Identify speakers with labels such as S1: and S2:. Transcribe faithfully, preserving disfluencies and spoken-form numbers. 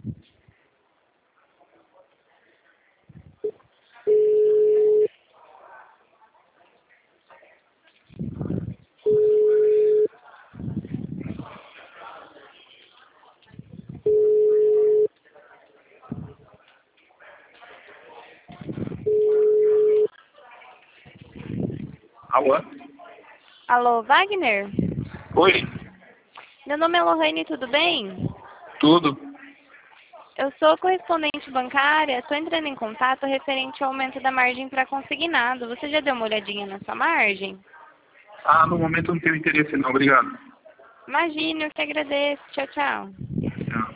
S1: Alô?
S2: Alô, Wagner?
S1: Oi,
S2: Meu nome é Lohane, tudo bem?
S1: tudo?
S2: Eu sou correspondente bancária, estou entrando em contato referente ao aumento da margem para consignado. Você já deu uma olhadinha na sua margem?
S1: Ah, no momento eu não tenho interesse não, obrigado.
S2: Imagine, eu que agradeço. Tchau, tchau.
S1: Tchau.